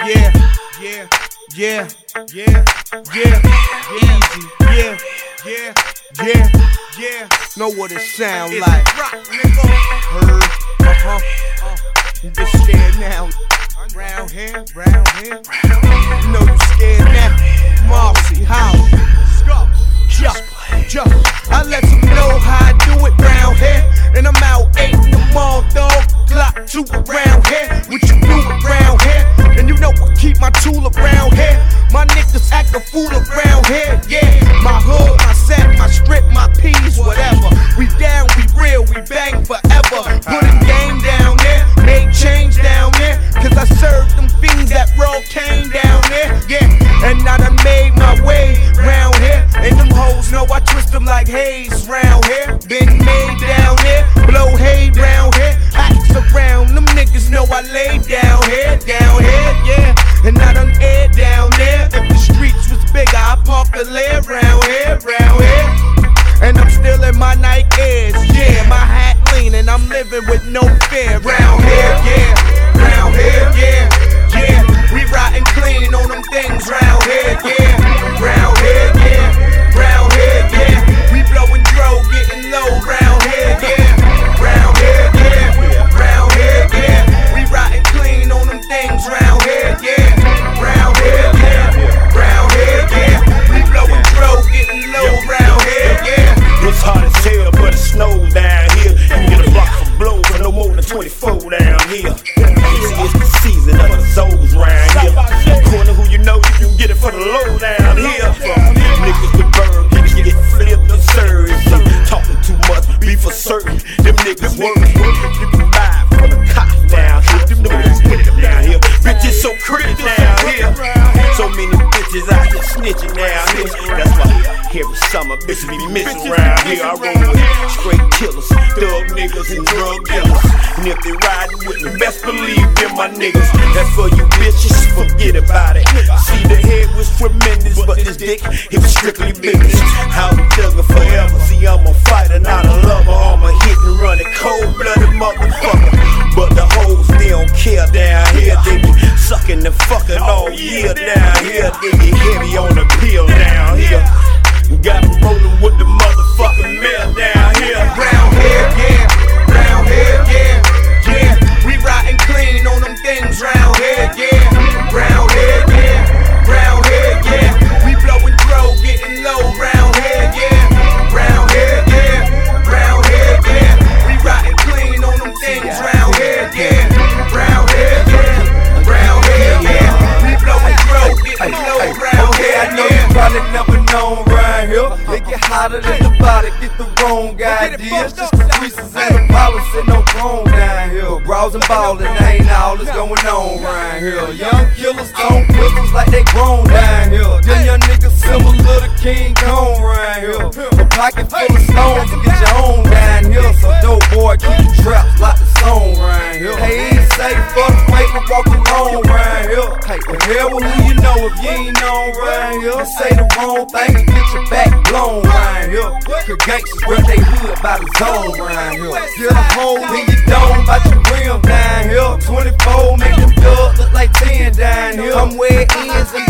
yeah, yeah, yeah, yeah, yeah, easy, yeah, yeah, yeah, yeah. Know what it sound like? Heard, you get scared now. Round here, round here. You know you scared now. Marcy, how? I let them know how I do it round here. And I'm out 8 in the mall, dog. Glock 2 around here. What you do around here? And you know I keep my tool around here. My niggas act a fool around here. Yeah, my hood, my set, my strip, my P's, whatever. We down, we real, we bang forever. Put a game down there, made change down there. Cause I served them fiends that roll cane down there. Yeah, and I done made my way round here. And them hoes know I twist them like haze round here. Been made down there, blow hay round here. Axe around, them niggas know I lay down here, yeah. And I done air down there. If the streets was bigger, I park a lair round here. And I'm still in my Nike Airs, yeah. My hat leaning, I'm living with no fear round here, yeah. Round here, yeah. We riding clean on them things round here, yeah. Round here, yeah. Round here, yeah. We blowing dro, getting low round here, yeah. Round here, yeah. Round here, yeah. We riding clean on them things round here, yeah. Round here, yeah. Round here, yeah. We blowing dro, getting low round here, yeah. It's hot as hell, but it snows down here. You get a block for blow for no more than 24 down here. It's the season of the souls round here. According to who you know, you can get it for the low down here. Niggas with bird, niggas get flipped and served. Talking too much, be for certain. Them niggas work. You can buy for the cops down here. Them niggas with them down here. Bitches so pretty down here. So many bitches out here snitching down here. That's why every summer bitches be missing around here. I roll with straight killers, thug niggas and drug dealers. And if they riding with me, best believe them my niggas. That's for you bitches, forget about it. See, the head was tremendous, but this dick, it was strictly business. I'll be thugging forever. See, I'm a fighter, not a lover. I'm a hit and run it, cold-blooded motherfucker. But the hoes, they don't care down here. They be sucking and fucking all year down here. They get heavy on the pill down here. Got them rolling with the motherfucking mail down here. Round here, yeah. Round here, yeah. We riding clean on them things round here, yeah. Round here, yeah. Round here, yeah. We blowing dro, getting low round here, yeah. Round here, yeah. Round here, yeah. We riding clean on them things round here, yeah. Round here, yeah. Round here, yeah. We blowing dro, getting low round here. I know you probably never known right here. They get hotter than the body, get the wrong ideas. Just the creases and the policy, no chrome down here. Brawls and ballin', ain't all that's going on right here. Young killers tone pistols like they grown down here. Them young niggas similar to King Kong right here. A pocket full of stones to get your own down here. So dope boy, keep the traps like the song right here. Hey, ain't safe for the way we walking on right here. Hey, the hell with who you know if you ain't known right here. Say the wrong thing and get your back blown right here. Cause gangsters rep they hood by the zone right here. Get a home in your dome by your rim down here. 24 make them dubs look like 10 down here. Come where it ends and